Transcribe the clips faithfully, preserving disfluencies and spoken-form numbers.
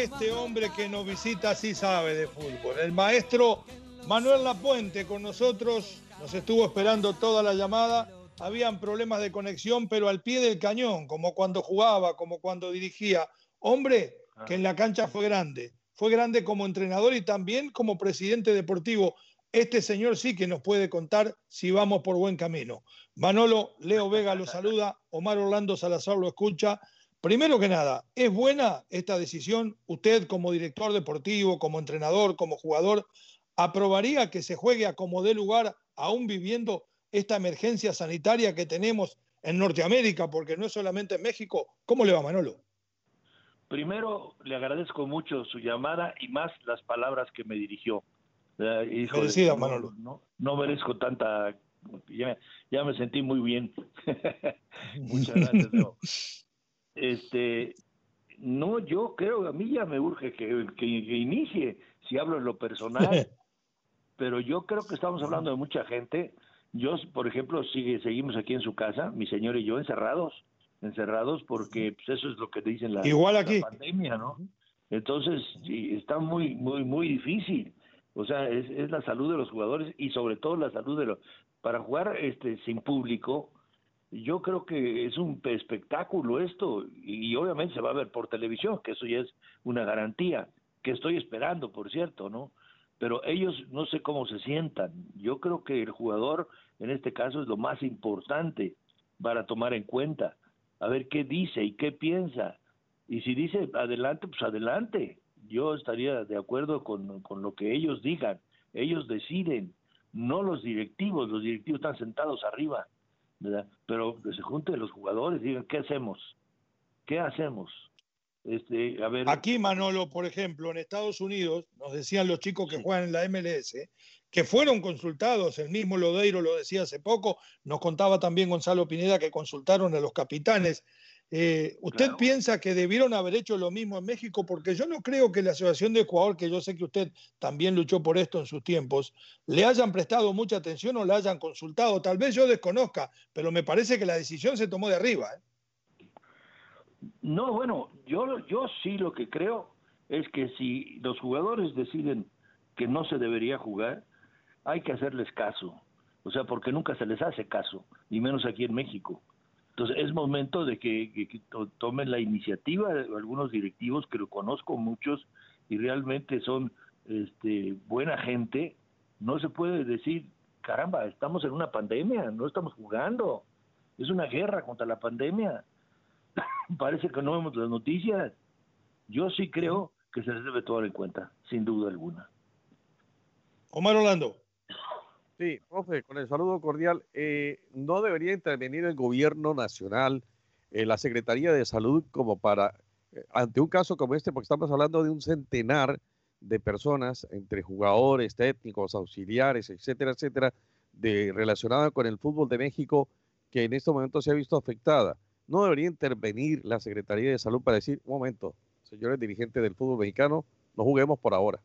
este hombre que nos visita sí sabe de fútbol. El maestro Manuel Lapuente con nosotros, nos estuvo esperando toda la llamada. Habían problemas de conexión, pero al pie del cañón, como cuando jugaba, como cuando dirigía. Hombre que en la cancha fue grande. Fue grande como entrenador y también como presidente deportivo. Este señor sí que nos puede contar si vamos por buen camino. Manolo, Leo Vega lo saluda, Omar Orlando Salazar lo escucha. Primero que nada, ¿es buena esta decisión? Usted como director deportivo, como entrenador, como jugador, ¿aprobaría que se juegue a como dé lugar, aún viviendo esta emergencia sanitaria que tenemos en Norteamérica, porque no es solamente en México? ¿Cómo le va, Manolo? Primero, le agradezco mucho su llamada y más las palabras que me dirigió. Eh, híjole, Merecida, no, Manolo. no, no merezco tanta... Ya, ya me sentí muy bien. Muchas gracias, Leo. Este, no, yo creo, a mí ya me urge que, que, que inicie, si hablo en lo personal, pero yo creo que estamos hablando de mucha gente. Yo, por ejemplo, sigue, seguimos aquí en su casa, mi señor y yo, encerrados, encerrados porque pues, eso es lo que dicen la, Igual la aquí. pandemia, ¿no? Entonces, sí, está muy, muy, muy difícil. O sea, es, es la salud de los jugadores y sobre todo la salud de los... Para jugar este sin público, yo creo que es un espectáculo esto y, y obviamente se va a ver por televisión, que eso ya es una garantía, que estoy esperando, por cierto, ¿no? Pero ellos no sé cómo se sientan. Yo creo que el jugador, en este caso, es lo más importante para tomar en cuenta. A ver qué dice y qué piensa. Y si dice adelante, pues adelante. Yo estaría de acuerdo con, con lo que ellos digan. Ellos deciden, no los directivos. Los directivos están sentados arriba, ¿verdad? Pero que se junten los jugadores y digan, ¿qué hacemos? ¿Qué hacemos? Este, a ver... Aquí, Manolo, por ejemplo, en Estados Unidos, nos decían los chicos que juegan en la M L S, que fueron consultados, el mismo Lodeiro lo decía hace poco, nos contaba también Gonzalo Pineda que consultaron a los capitanes. Eh, ¿Usted Claro. piensa que debieron haber hecho lo mismo en México? Porque yo no creo que la Asociación de Jugador, que yo sé que usted también luchó por esto en sus tiempos, le hayan prestado mucha atención o la hayan consultado. Tal vez yo desconozca, pero me parece que la decisión se tomó de arriba, ¿eh? No, bueno, yo, yo sí lo que creo es que si los jugadores deciden que no se debería jugar, hay que hacerles caso. O sea, porque nunca se les hace caso, ni menos aquí en México. Entonces es momento de que, que, que to, tomen la iniciativa de algunos directivos, que lo conozco muchos y realmente son este, buena gente. No se puede decir, caramba, estamos en una pandemia, no estamos jugando. Es una guerra contra la pandemia. Parece que no vemos las noticias. Yo sí creo que se les debe tomar en cuenta, sin duda alguna. Omar Orlando. Sí, profe, con el saludo cordial. Eh, ¿no debería intervenir el gobierno nacional, eh, la Secretaría de Salud, como para, eh, ante un caso como este, porque estamos hablando de un centenar de personas, entre jugadores, técnicos, auxiliares, etcétera, etcétera, de, relacionada con el fútbol de México, que en este momento se ha visto afectada? ¿No debería intervenir la Secretaría de Salud para decir, un momento, señores dirigentes del fútbol mexicano, no juguemos por ahora?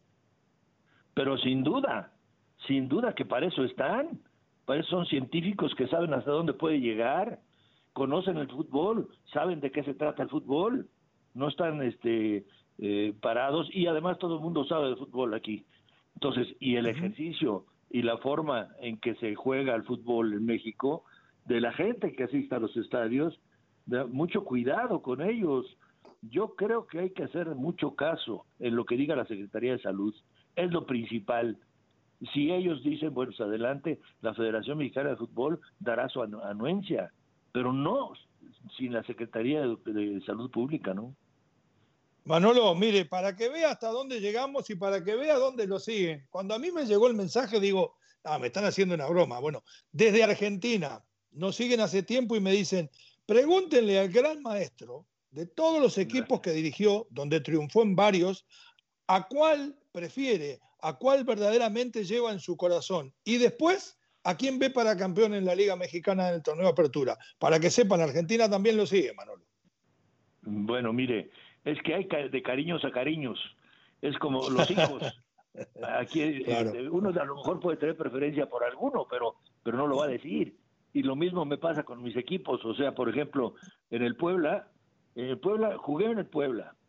Pero sin duda, sin duda que para eso están. Para eso son científicos que saben hasta dónde puede llegar, conocen el fútbol, saben de qué se trata el fútbol, no están este eh, parados y además todo el mundo sabe de fútbol aquí. Entonces, y el ejercicio y la forma en que se juega el fútbol en México, de la gente que asiste a los estadios, de mucho cuidado con ellos. Yo creo que hay que hacer mucho caso en lo que diga la Secretaría de Salud. Es lo principal. Si ellos dicen, bueno, pues adelante, la Federación Mexicana de Fútbol dará su anu anuencia, pero no sin la Secretaría de, de Salud Pública, ¿no? Manolo, mire, para que vea hasta dónde llegamos y para que vea dónde lo siguen. Cuando a mí me llegó el mensaje, digo, ah, me están haciendo una broma. Bueno, desde Argentina nos siguen hace tiempo y me dicen, pregúntenle al gran maestro de todos los equipos que dirigió, donde triunfó en varios, a cuál prefiere, a cuál verdaderamente lleva en su corazón. Y después, a quién ve para campeón en la Liga Mexicana en el torneo de apertura. Para que sepan, Argentina también lo sigue, Manolo. Bueno, mire, es que hay de cariños a cariños. Es como los hijos. Aquí Claro. este, uno a lo mejor puede tener preferencia por alguno, pero, pero no lo va a decir. Y lo mismo me pasa con mis equipos. O sea, por ejemplo, en el Puebla, en el Puebla, jugué en el Puebla.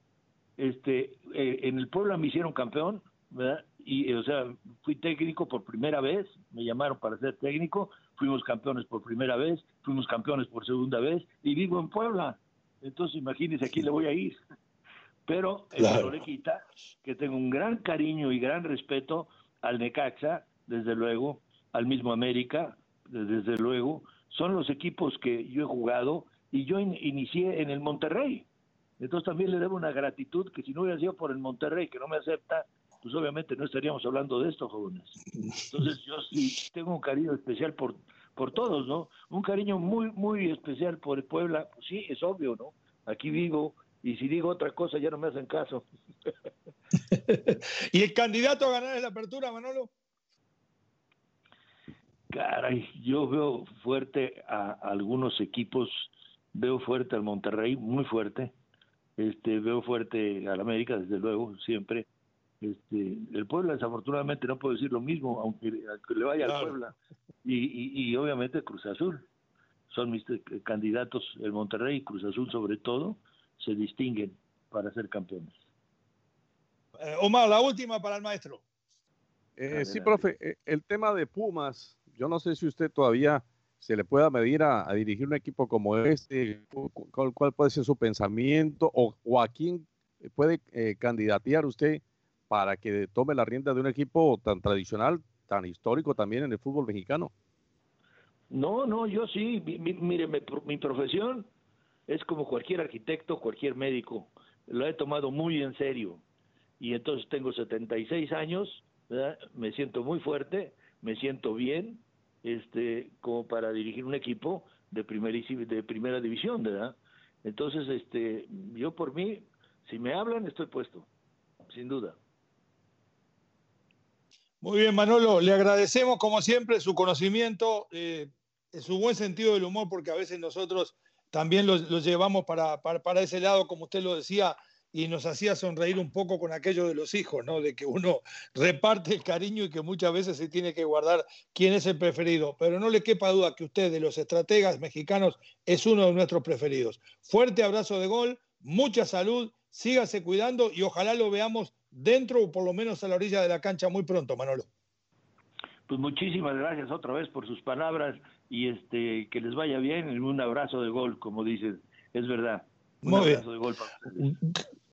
este, eh, en el Puebla me hicieron campeón, ¿verdad? Y, eh, o sea, fui técnico por primera vez, me llamaron para ser técnico, fuimos campeones por primera vez, fuimos campeones por segunda vez, y vivo en Puebla. Entonces, imagínense, aquí le voy a ir. Pero eso Claro. no le quita que tengo un gran cariño y gran respeto al Necaxa, desde luego, al mismo América, desde luego. Son los equipos que yo he jugado y yo in- inicié en el Monterrey. Entonces también le debo una gratitud que si no hubiera sido por el Monterrey, que no me acepta, pues obviamente no estaríamos hablando de esto, jóvenes. Entonces yo sí tengo un cariño especial por, por todos, ¿no? Un cariño muy, muy especial por el Puebla, pues sí, es obvio, ¿no? Aquí vivo, y si digo otra cosa ya no me hacen caso. ¿Y el candidato a ganar en la apertura, Manolo? Caray, yo veo fuerte a, a algunos equipos, veo fuerte al Monterrey, muy fuerte, este, veo fuerte al América, desde luego, siempre. Este, el Puebla, desafortunadamente, no puedo decir lo mismo, aunque, aunque le vaya al Claro. Puebla. Y, y, y obviamente Cruz Azul, son mis eh, candidatos, el Monterrey y Cruz Azul sobre todo, se distinguen para ser campeones. Eh, Omar, la última para el maestro. Eh, sí, Adelante. profe, eh, el tema de Pumas, yo no sé si usted todavía se le pueda medir a, a dirigir un equipo como este, cu- cu- cuál, cuál puede ser su pensamiento o, o a quién puede eh, candidatear usted para que tome la rienda de un equipo tan tradicional, tan histórico también en el fútbol mexicano. No, no, yo sí, mi, mi, mire, mi, mi profesión es como cualquier arquitecto, cualquier médico, lo he tomado muy en serio y entonces tengo setenta y seis años, ¿verdad? Me siento muy fuerte, me siento bien, este, como para dirigir un equipo de primera, de primera división, ¿verdad? Entonces, este, yo por mí, si me hablan, estoy puesto, sin duda. Muy bien, Manolo, le agradecemos como siempre su conocimiento, eh, su buen sentido del humor, porque a veces nosotros también lo, lo llevamos para, para, para, ese lado, como usted lo decía, y nos hacía sonreír un poco con aquello de los hijos, ¿no? De que uno reparte el cariño y que muchas veces se tiene que guardar quién es el preferido. Pero no le quepa duda que usted, de los estrategas mexicanos, es uno de nuestros preferidos. Fuerte abrazo de gol, mucha salud, sígase cuidando y ojalá lo veamos dentro o por lo menos a la orilla de la cancha muy pronto, Manolo. Pues muchísimas gracias otra vez por sus palabras y este que les vaya bien, un abrazo de gol, como dicen, es verdad, un Muy abrazo bien. de gol para ustedes.